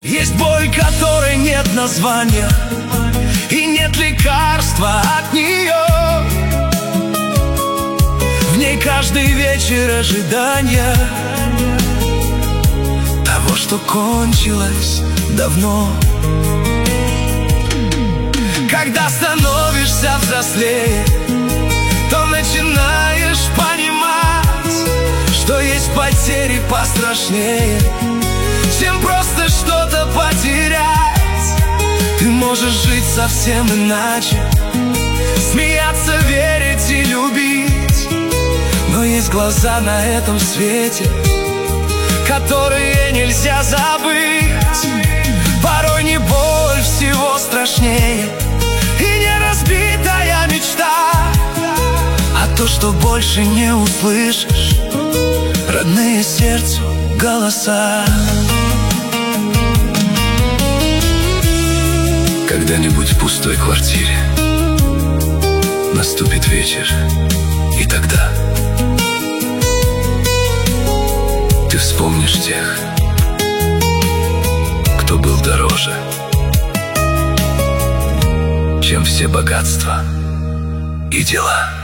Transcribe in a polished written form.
Есть боль, которой нет названия, и нет лекарства от нее. В ней каждый вечер ожидания того, что кончилось давно. Когда становишься взрослее, то начинаешь понимать, что есть потери пострашнее, чем просто что-то потерять. Ты можешь жить совсем иначе, смеяться, верить и любить. Но есть глаза на этом свете, которые нельзя забыть. Порой не боль всего страшнее, и не разбитая мечта, а то, что больше не услышишь родные сердцу голоса. Когда-нибудь в пустой квартире наступит вечер, и тогда ты вспомнишь тех, кто был дороже, чем все богатства и дела.